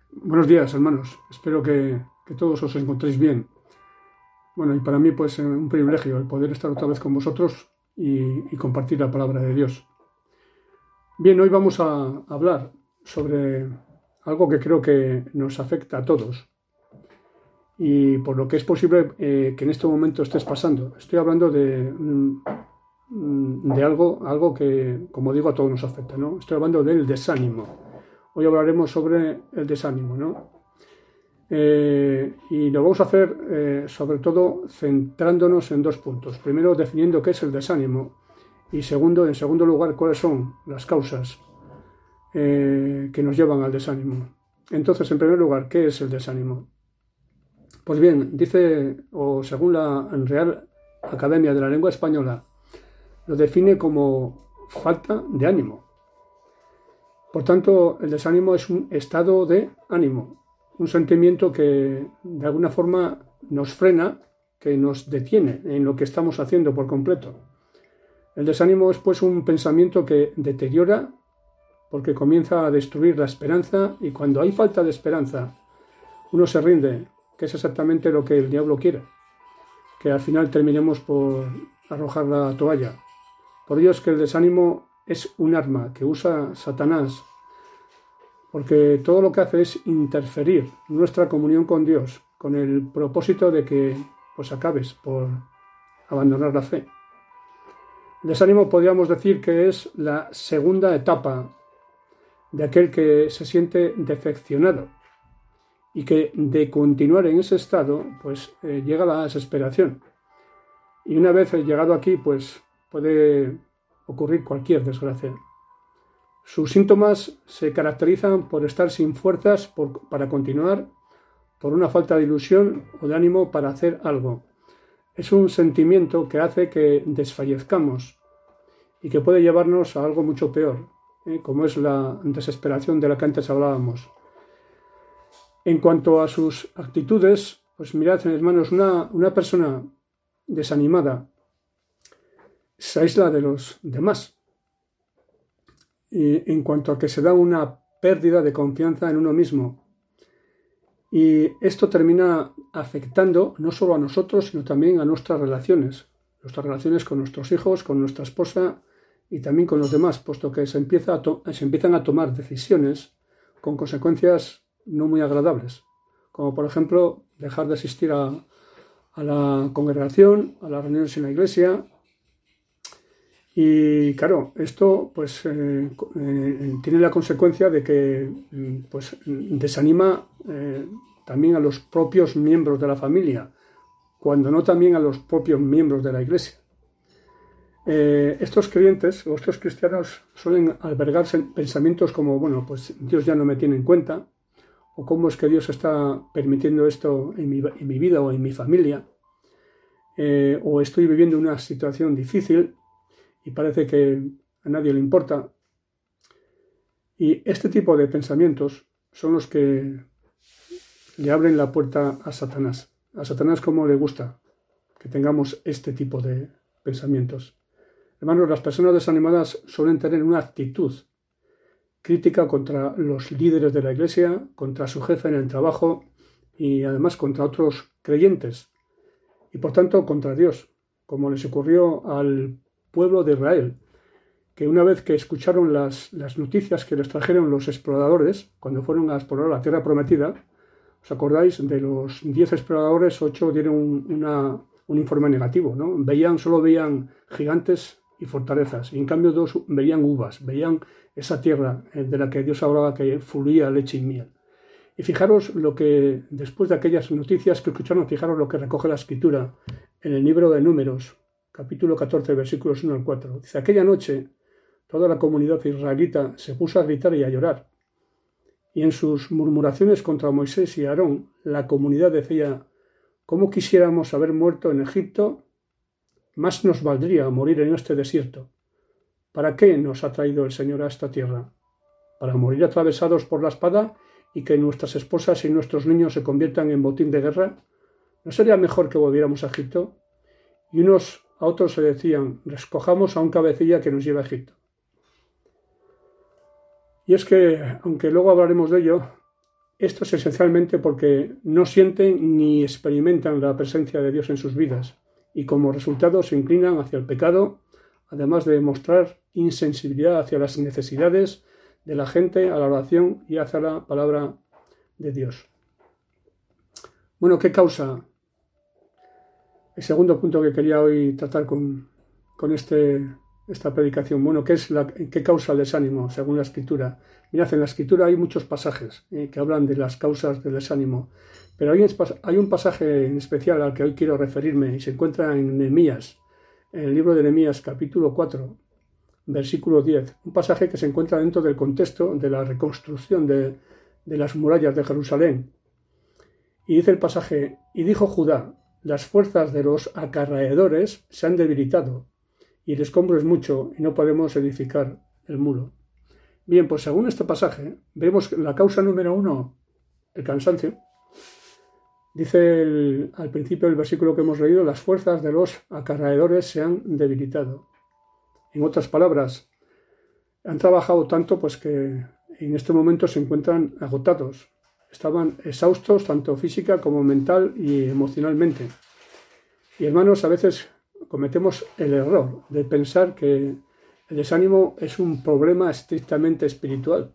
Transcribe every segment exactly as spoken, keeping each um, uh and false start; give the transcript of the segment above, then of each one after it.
Buenos días, hermanos. Espero que, que todos os encontréis bien. Bueno, y para mí, pues, eh, un privilegio el poder estar otra vez con vosotros y, y compartir la palabra de Dios. Bien, hoy vamos a hablar sobre algo que creo que nos afecta a todos y por lo que es posible eh, que en este momento estés pasando. Estoy hablando de, mm, de algo, algo que, como digo, a todos nos afecta, ¿no? Estoy hablando del desánimo. Hoy hablaremos sobre el desánimo, ¿no? Eh, y lo vamos a hacer eh, sobre todo centrándonos en dos puntos. Primero, definiendo qué es el desánimo y segundo, en segundo lugar, cuáles son las causas eh, que nos llevan al desánimo. Entonces, en primer lugar, ¿qué es el desánimo? Pues bien, dice, o según la Real Academia de la Lengua Española, lo define como falta de ánimo. Por tanto, el desánimo es un estado de ánimo, un sentimiento que de alguna forma nos frena, que nos detiene en lo que estamos haciendo por completo. El desánimo es pues un pensamiento que deteriora porque comienza a destruir la esperanza, y cuando hay falta de esperanza uno se rinde, que es exactamente lo que el diablo quiere, que al final terminemos por arrojar la toalla. Por ello es que el desánimo es un arma que usa Satanás, porque todo lo que hace es interferir nuestra comunión con Dios, con el propósito de que pues acabes por abandonar la fe. El desánimo podríamos decir que es la segunda etapa de aquel que se siente decepcionado y que de continuar en ese estado pues eh, llega la desesperación. Y una vez llegado aquí pues puede ocurrir cualquier desgracia. Sus síntomas se caracterizan por estar sin fuerzas por, para continuar, por una falta de ilusión o de ánimo para hacer algo. Es un sentimiento que hace que desfallezcamos y que puede llevarnos a algo mucho peor, ¿eh? como es la desesperación de la que antes hablábamos. En cuanto a sus actitudes, pues mirad, hermanos, una, una persona desanimada se aísla de los demás. Y en cuanto a que se da una pérdida de confianza en uno mismo. Y esto termina afectando no solo a nosotros, sino también a nuestras relaciones. Nuestras relaciones con nuestros hijos, con nuestra esposa y también con los demás, puesto que se, empieza a to- se empiezan a tomar decisiones con consecuencias no muy agradables. Como por ejemplo, dejar de asistir a, a la congregación, a las reuniones en la iglesia. Y claro, esto pues eh, eh, tiene la consecuencia de que pues desanima eh, también a los propios miembros de la familia, cuando no también a los propios miembros de la iglesia. Eh, estos creyentes o estos cristianos suelen albergar pensamientos como, bueno, pues Dios ya no me tiene en cuenta, o cómo es que Dios está permitiendo esto en mi, en mi vida o en mi familia, eh, o estoy viviendo una situación difícil y parece que a nadie le importa. Y este tipo de pensamientos son los que le abren la puerta a Satanás. A Satanás como le gusta que tengamos este tipo de pensamientos. Hermanos, las personas desanimadas suelen tener una actitud crítica contra los líderes de la iglesia, contra su jefe en el trabajo y además contra otros creyentes y por tanto contra Dios, como les ocurrió al pueblo de Israel, que una vez que escucharon las, las noticias que les trajeron los exploradores cuando fueron a explorar la tierra prometida, ¿os acordáis? De los diez exploradores, ocho dieron un, una, un informe negativo, ¿no? Veían, solo veían gigantes y fortalezas, y en cambio dos veían uvas, veían esa tierra de la que Dios hablaba que fluía leche y miel. Y fijaros lo que, después de aquellas noticias que escucharon, fijaros lo que recoge la Escritura en el libro de Números, capítulo catorce, versículos uno al cuatro. Dice, aquella noche toda la comunidad israelita se puso a gritar y a llorar. Y en sus murmuraciones contra Moisés y Aarón, la comunidad decía, ¿cómo quisiéramos haber muerto en Egipto? Más nos valdría morir en este desierto. ¿Para qué nos ha traído el Señor a esta tierra? ¿Para morir atravesados por la espada y que nuestras esposas y nuestros niños se conviertan en botín de guerra? ¿No sería mejor que volviéramos a Egipto? Y unos a otros se decían, escojamos a un cabecilla que nos lleve a Egipto. Y es que, aunque luego hablaremos de ello, Esto es esencialmente porque no sienten ni experimentan la presencia de Dios en sus vidas y como resultado se inclinan hacia el pecado, además de mostrar insensibilidad hacia las necesidades de la gente, a la oración y hacia la palabra de Dios. Bueno, ¿qué causa? El segundo punto que quería hoy tratar con, con este, esta predicación. Bueno, ¿qué es la, qué causa el desánimo según la Escritura? Mirad, en la Escritura hay muchos pasajes eh, que hablan de las causas del desánimo, pero hay, hay un pasaje en especial al que hoy quiero referirme y se encuentra en Nehemías, en el libro de Nehemías, capítulo cuatro, versículo diez, un pasaje que se encuentra dentro del contexto de la reconstrucción de, de las murallas de Jerusalén. Y dice el pasaje, y dijo Judá, las fuerzas de los acarreadores se han debilitado, y el escombro es mucho, y no podemos edificar el muro. Bien, pues según este pasaje, vemos la causa número uno, el cansancio. Dice el, al principio del versículo que hemos leído, las fuerzas de los acarreadores se han debilitado. En otras palabras, han trabajado tanto pues que en este momento se encuentran agotados. Estaban exhaustos tanto física como mental y emocionalmente. Y hermanos, a veces cometemos el error de pensar que el desánimo es un problema estrictamente espiritual.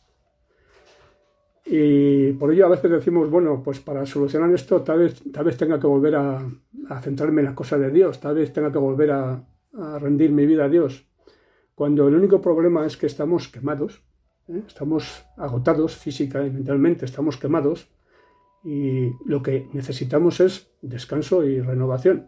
Y por ello a veces decimos, bueno, pues para solucionar esto tal vez, tal vez tenga que volver a, a centrarme en las cosas de Dios, tal vez tenga que volver a, a rendir mi vida a Dios. Cuando el único problema es que estamos quemados, ¿eh? Estamos agotados física y mentalmente, estamos quemados y lo que necesitamos es descanso y renovación.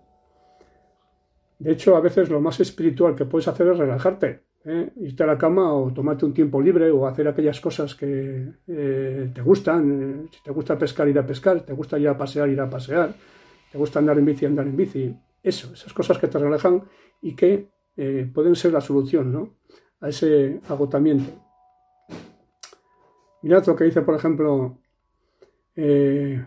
De hecho, a veces lo más espiritual que puedes hacer es relajarte, ¿eh? Irte a la cama o tomarte un tiempo libre o hacer aquellas cosas que eh, te gustan. Eh, si te gusta pescar, ir a pescar, te gusta ir a pasear, ir a pasear, te gusta andar en bici, andar en bici. Eso, esas cosas que te relajan y que eh, pueden ser la solución, ¿no?, a ese agotamiento. Mirad lo que dice, por ejemplo, eh,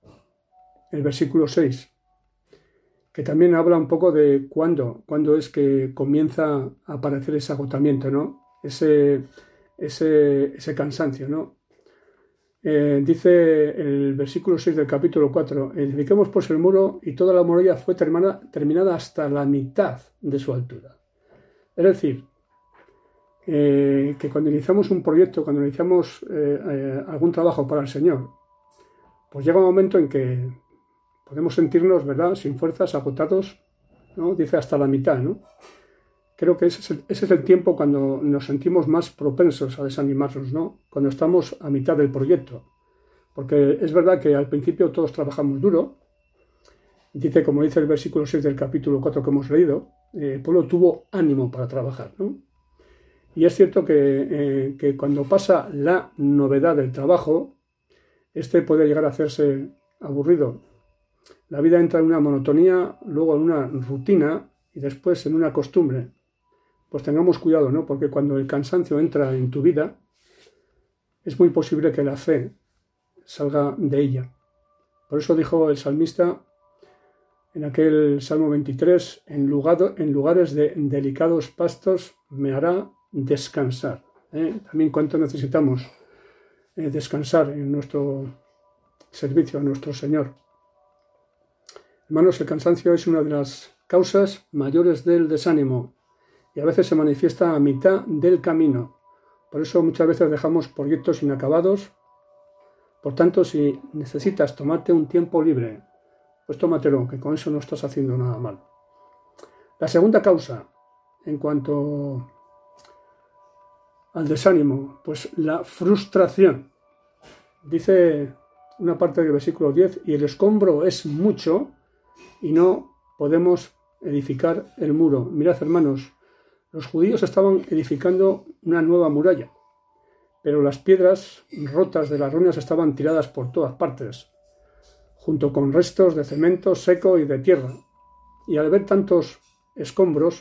el versículo seis. Que también habla un poco de cuándo, cuándo es que comienza a aparecer ese agotamiento, ¿no? Ese, ese, ese cansancio, ¿no? Eh, dice el versículo seis del capítulo cuatro, edifiquemos pues el muro y toda la muralla fue terminada, terminada hasta la mitad de su altura. Es decir, eh, que cuando iniciamos un proyecto, cuando iniciamos eh, eh, algún trabajo para el Señor, pues llega un momento en que podemos sentirnos, ¿verdad?, sin fuerzas, agotados, ¿no? Dice hasta la mitad, ¿no? Creo que ese es, el, ese es el tiempo cuando nos sentimos más propensos a desanimarnos, ¿no? Cuando estamos a mitad del proyecto. Porque es verdad que al principio todos trabajamos duro. Dice, como dice el versículo seis del capítulo cuatro que hemos leído, eh, el pueblo tuvo ánimo para trabajar, ¿no? Y es cierto que, eh, que cuando pasa la novedad del trabajo, este puede llegar a hacerse aburrido. La vida entra en una monotonía, luego en una rutina y después en una costumbre. Pues tengamos cuidado, ¿no? Porque cuando el cansancio entra en tu vida, es muy posible que la fe salga de ella. Por eso dijo el salmista en aquel Salmo veintitrés, en, lugar, en lugares de delicados pastos me hará descansar. ¿eh? También cuánto necesitamos eh, descansar en nuestro servicio a nuestro Señor. Hermanos, el cansancio es una de las causas mayores del desánimo y a veces se manifiesta a mitad del camino. Por eso muchas veces dejamos proyectos inacabados. Por tanto, si necesitas tomarte un tiempo libre, pues tómatelo, que con eso no estás haciendo nada mal. La segunda causa, en cuanto al desánimo, pues la frustración. Dice una parte del versículo diez, y el escombro es mucho, y no podemos edificar el muro. Mirad, hermanos, los judíos estaban edificando una nueva muralla, pero las piedras rotas de las ruinas estaban tiradas por todas partes, junto con restos de cemento seco y de tierra. Y al ver tantos escombros,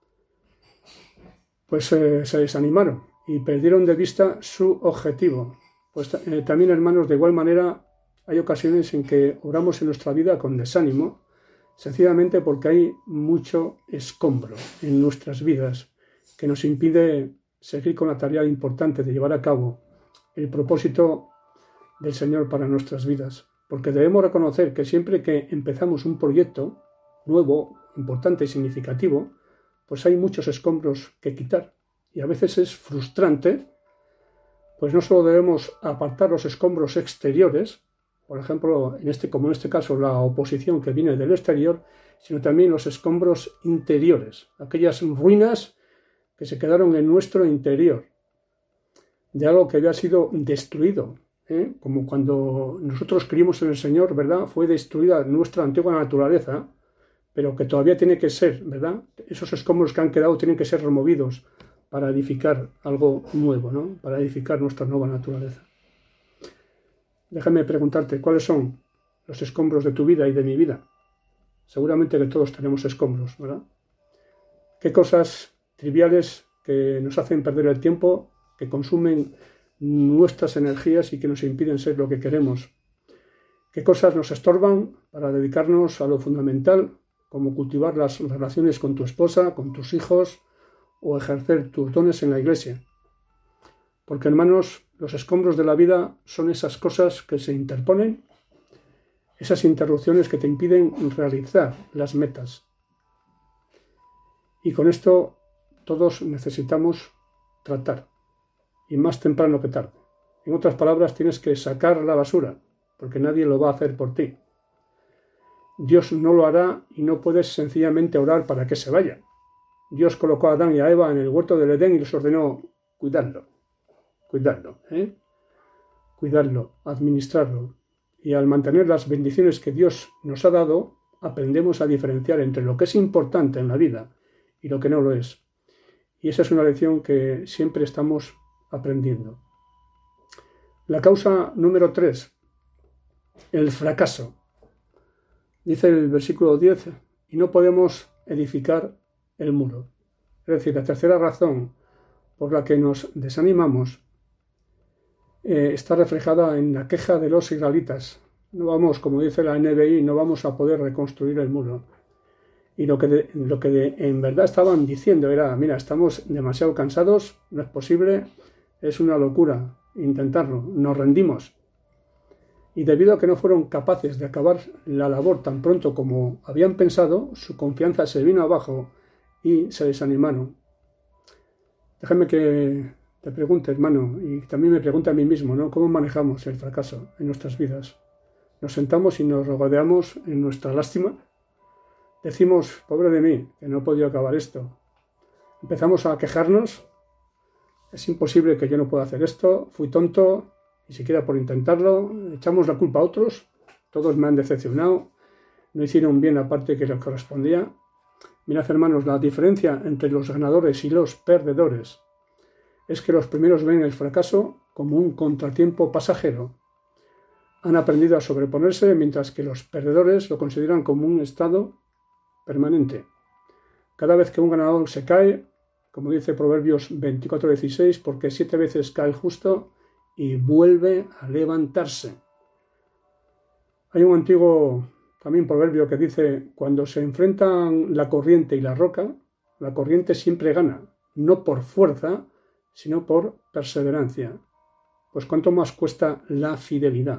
pues eh, se desanimaron y perdieron de vista su objetivo. Pues eh, también, hermanos, de igual manera, hay ocasiones en que obramos en nuestra vida con desánimo, sencillamente porque hay mucho escombro en nuestras vidas que nos impide seguir con la tarea importante de llevar a cabo el propósito del Señor para nuestras vidas, porque debemos reconocer que siempre que empezamos un proyecto nuevo, importante y significativo, pues hay muchos escombros que quitar y a veces es frustrante, pues no solo debemos apartar los escombros exteriores, por ejemplo, en este, como en este caso la oposición que viene del exterior, sino también los escombros interiores, aquellas ruinas que se quedaron en nuestro interior, de algo que había sido destruido, ¿eh? Como cuando nosotros creímos en el Señor, ¿verdad? Fue destruida nuestra antigua naturaleza, pero que todavía tiene que ser, ¿verdad? Esos escombros que han quedado tienen que ser removidos para edificar algo nuevo, ¿no? Para edificar nuestra nueva naturaleza. Déjame preguntarte, ¿cuáles son los escombros de tu vida y de mi vida? Seguramente que todos tenemos escombros, ¿verdad? ¿Qué cosas triviales que nos hacen perder el tiempo, que consumen nuestras energías y que nos impiden ser lo que queremos? ¿Qué cosas nos estorban para dedicarnos a lo fundamental, como cultivar las relaciones con tu esposa, con tus hijos o ejercer tus dones en la iglesia? Porque, hermanos, los escombros de la vida son esas cosas que se interponen, esas interrupciones que te impiden realizar las metas. Y con esto todos necesitamos tratar, y más temprano que tarde. En otras palabras, tienes que sacar la basura, porque nadie lo va a hacer por ti. Dios no lo hará y no puedes sencillamente orar para que se vaya. Dios colocó a Adán y a Eva en el huerto del Edén y les ordenó cuidarlo, cuidarlo, ¿eh? cuidarlo, administrarlo. Y al mantener las bendiciones que Dios nos ha dado, aprendemos a diferenciar entre lo que es importante en la vida y lo que no lo es. Y esa es una lección que siempre estamos aprendiendo. La causa número tres, el fracaso. Dice el versículo diez, y no podemos edificar el muro. Es decir, la tercera razón por la que nos desanimamos eh, está reflejada en la queja de los israelitas. No vamos, como dice la N B I, no vamos a poder reconstruir el muro. Y lo que, de, lo que de, en verdad estaban diciendo era, mira, estamos demasiado cansados, no es posible, es una locura intentarlo, nos rendimos. Y debido a que no fueron capaces de acabar la labor tan pronto como habían pensado, su confianza se vino abajo y se desanimaron. Déjame que te pregunte, hermano, y también me pregunte a mí mismo, ¿no? ¿Cómo manejamos el fracaso en nuestras vidas? ¿Nos sentamos y nos regodeamos en nuestra lástima? Decimos, pobre de mí, que no he podido acabar esto. Empezamos a quejarnos. Es imposible que yo no pueda hacer esto. Fui tonto, ni siquiera por intentarlo. Echamos la culpa a otros. Todos me han decepcionado. No hicieron bien la parte que les correspondía. Mirad, hermanos, la diferencia entre los ganadores y los perdedores es que los primeros ven el fracaso como un contratiempo pasajero. Han aprendido a sobreponerse, mientras que los perdedores lo consideran como un estado permanente. Cada vez que un ganador se cae, como dice Proverbios veinticuatro dieciséis, porque siete veces cae el justo y vuelve a levantarse. Hay un antiguo también proverbio que dice, cuando se enfrentan la corriente y la roca, la corriente siempre gana, no por fuerza, sino por perseverancia. Pues cuánto más cuesta la fidelidad.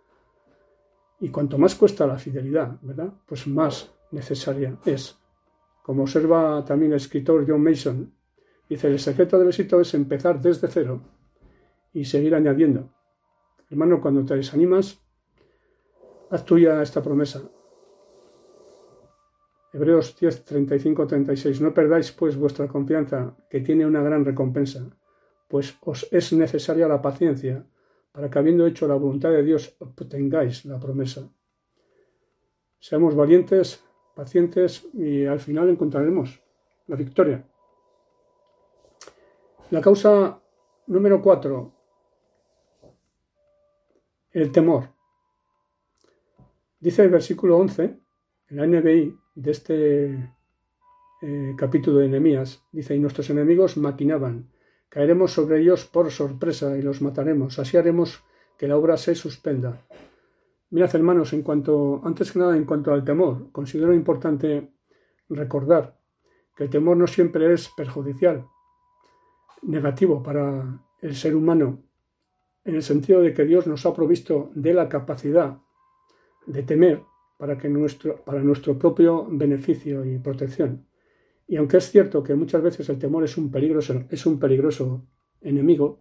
Y cuanto más cuesta la fidelidad, ¿verdad? Pues más necesaria es. Como observa también el escritor John Mason, dice, el secreto del éxito es empezar desde cero y seguir añadiendo. Hermano, cuando te desanimas, haz tuya esta promesa. Hebreos diez, treinta y cinco a treinta y seis. No perdáis pues vuestra confianza, que tiene una gran recompensa, pues os es necesaria la paciencia, para que habiendo hecho la voluntad de Dios, obtengáis la promesa. Seamos valientes, pacientes y al final encontraremos la victoria. La causa número cuatro, el temor. Dice el versículo once, en la N B I de este eh, capítulo de Nehemías, dice, y nuestros enemigos maquinaban, caeremos sobre ellos por sorpresa y los mataremos, así haremos que la obra se suspenda. Mirad, hermanos, en cuanto, antes que nada, en cuanto al temor, considero importante recordar que el temor no siempre es perjudicial, negativo para el ser humano. en el sentido de que Dios nos ha provisto de la capacidad de temer para, que nuestro, para nuestro propio beneficio y protección. Y aunque es cierto que muchas veces el temor es un peligroso, es un peligroso enemigo,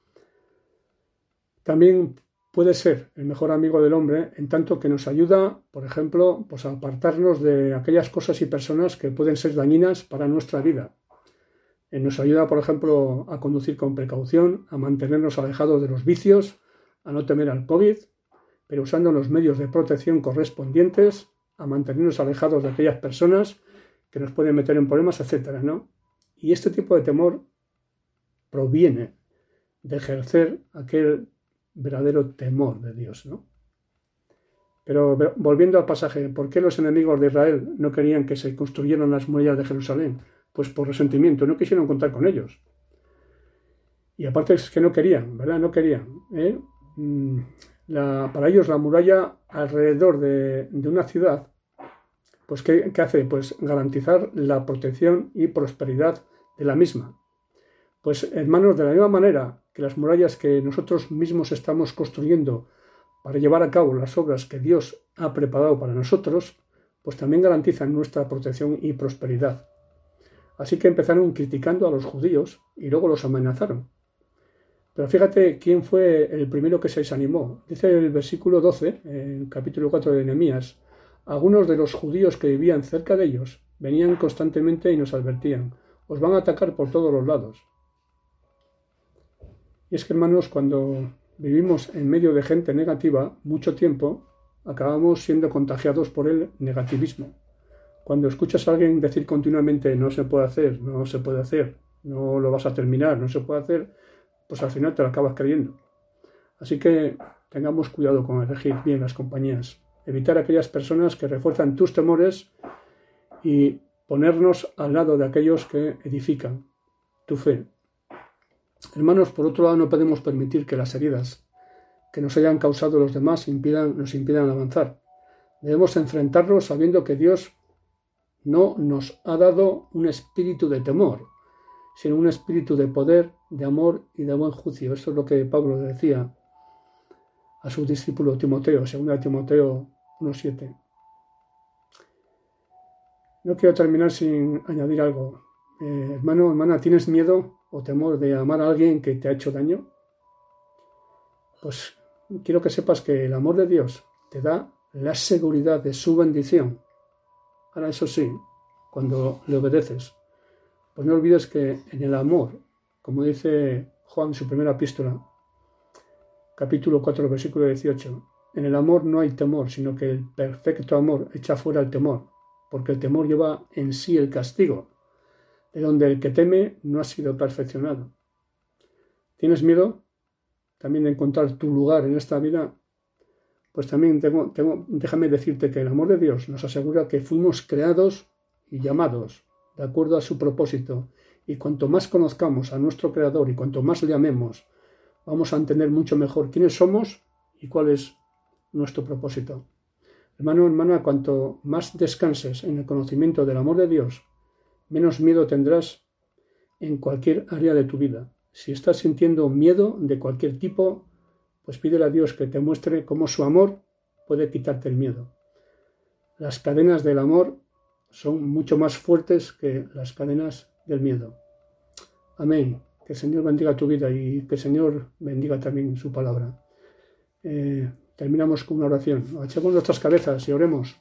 también puede ser el mejor amigo del hombre en tanto que nos ayuda, por ejemplo, pues a apartarnos de aquellas cosas y personas que pueden ser dañinas para nuestra vida. Eh, nos ayuda, por ejemplo, a conducir con precaución, a mantenernos alejados de los vicios, a no temer al COVID, pero usando los medios de protección correspondientes, a mantenernos alejados de aquellas personas que nos pueden meter en problemas, etcétera, ¿no? Y este tipo de temor proviene de ejercer aquel verdadero temor de Dios, ¿no? Pero volviendo al pasaje, ¿por qué los enemigos de Israel no querían que se construyeran las murallas de Jerusalén? Pues por resentimiento, no quisieron contar con ellos. Y aparte es que no querían, ¿verdad? No querían. ¿eh? La, para ellos la muralla alrededor de, de una ciudad, pues ¿qué, ¿qué hace? Pues garantizar la protección y prosperidad de la misma. Pues hermanos, de la misma manera que las murallas que nosotros mismos estamos construyendo para llevar a cabo las obras que Dios ha preparado para nosotros, pues también garantizan nuestra protección y prosperidad. Así que empezaron criticando a los judíos y luego los amenazaron. Pero fíjate quién fue el primero que se desanimó. Dice el versículo doce, en el capítulo cuatro de Nehemías, algunos de los judíos que vivían cerca de ellos venían constantemente y nos advertían, os van a atacar por todos los lados. Y es que, hermanos, cuando vivimos en medio de gente negativa mucho tiempo, acabamos siendo contagiados por el negativismo. Cuando escuchas a alguien decir continuamente no se puede hacer, no se puede hacer, no lo vas a terminar, no se puede hacer, pues al final te lo acabas creyendo. Así que tengamos cuidado con elegir bien las compañías, evitar aquellas personas que refuerzan tus temores y ponernos al lado de aquellos que edifican tu fe. Hermanos, por otro lado, no podemos permitir que las heridas que nos hayan causado los demás impidan, nos impidan avanzar. Debemos enfrentarnos sabiendo que Dios no nos ha dado un espíritu de temor, sino un espíritu de poder, de amor y de buen juicio. Esto es lo que Pablo decía a su discípulo Timoteo, segunda Timoteo uno siete. No quiero terminar sin añadir algo. Eh, hermano, hermana, ¿tienes miedo o temor de amar a alguien que te ha hecho daño? Pues quiero que sepas que el amor de Dios te da la seguridad de su bendición. Ahora, eso sí, cuando le obedeces, pues no olvides que en el amor, como dice Juan en su primera epístola, capítulo cuatro, versículo dieciocho, en el amor no hay temor, sino que el perfecto amor echa fuera el temor, porque el temor lleva en sí el castigo, de donde el que teme no ha sido perfeccionado. ¿Tienes miedo también de encontrar tu lugar en esta vida? Pues también tengo, tengo, déjame decirte que el amor de Dios nos asegura que fuimos creados y llamados de acuerdo a su propósito, y cuanto más conozcamos a nuestro Creador y cuanto más le amemos, vamos a entender mucho mejor quiénes somos y cuál es nuestro propósito. Hermano, hermana, cuanto más descanses en el conocimiento del amor de Dios, menos miedo tendrás en cualquier área de tu vida. Si estás sintiendo miedo de cualquier tipo, pues pídele a Dios que te muestre cómo su amor puede quitarte el miedo. Las cadenas del amor son mucho más fuertes que las cadenas del miedo. Amén. Que el Señor bendiga tu vida y que el Señor bendiga también su palabra. Eh, terminamos con una oración. Echemos nuestras cabezas y oremos.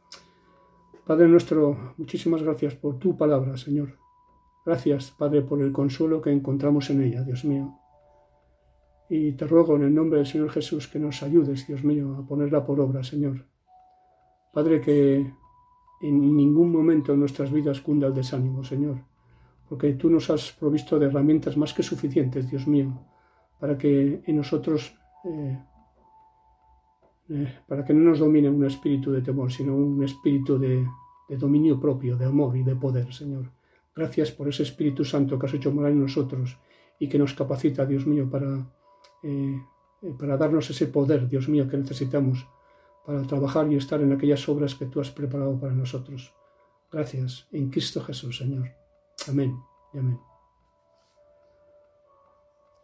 Padre nuestro, muchísimas gracias por tu palabra, Señor. Gracias, Padre, por el consuelo que encontramos en ella, Dios mío. Y te ruego en el nombre del Señor Jesús que nos ayudes, Dios mío, a ponerla por obra, Señor. Padre, que en ningún momento en nuestras vidas cunda el desánimo, Señor, porque tú nos has provisto de herramientas más que suficientes, Dios mío, para que en nosotros, eh, eh, para que no nos domine un espíritu de temor, sino un espíritu de, de dominio propio, de amor y de poder, Señor. Gracias por ese Espíritu Santo que has hecho morar en nosotros y que nos capacita, Dios mío, para, eh, para darnos ese poder, Dios mío, que necesitamos para trabajar y estar en aquellas obras que tú has preparado para nosotros. Gracias en Cristo Jesús, Señor. Amén y amén.